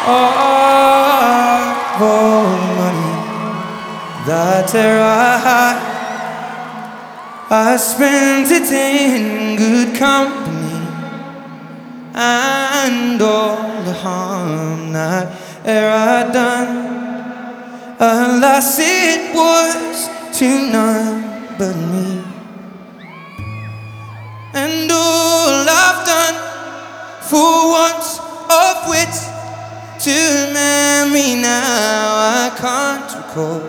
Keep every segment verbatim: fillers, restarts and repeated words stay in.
of all money that I had, I spent it in good company, and all the harm that I done, alas, it was to none but me. And all I've done for want of wit to memory now I can't recall.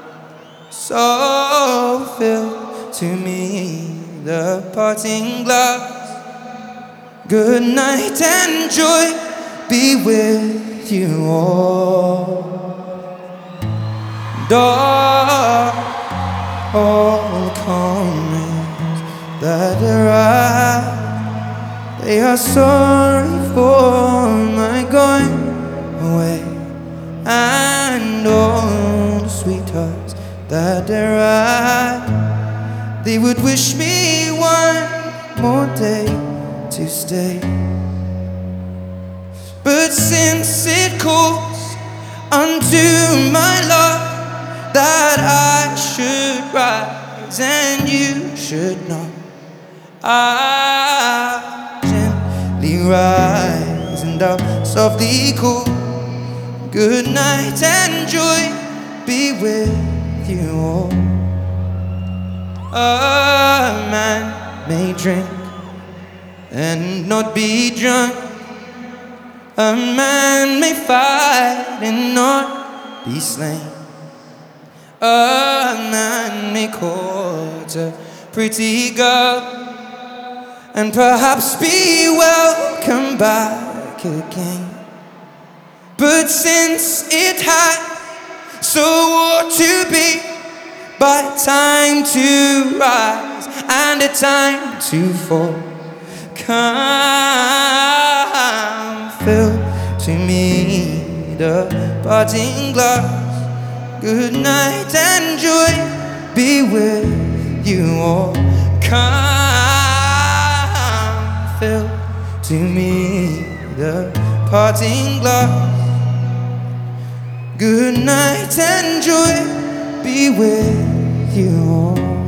So fill to me the parting glass. Good night and joy be with you all. And all, all the comrades that arrive, they are sorry for my going away, and all the sweethearts that arrive, they would wish me one more day to stay. But since it calls unto my love that I should rise and you should not, I gently rise and I'll softly call. Good night and joy be with you all. A man may drink and not be drunk. A man may fight and not be slain. A man may court a pretty girl and perhaps be welcome back again. But since it had so ought to be, by time to rise and a time to fall, come fill to me the parting glass. Good night and joy be with you all. Come fill to me the parting glass. Good night and joy be with you all.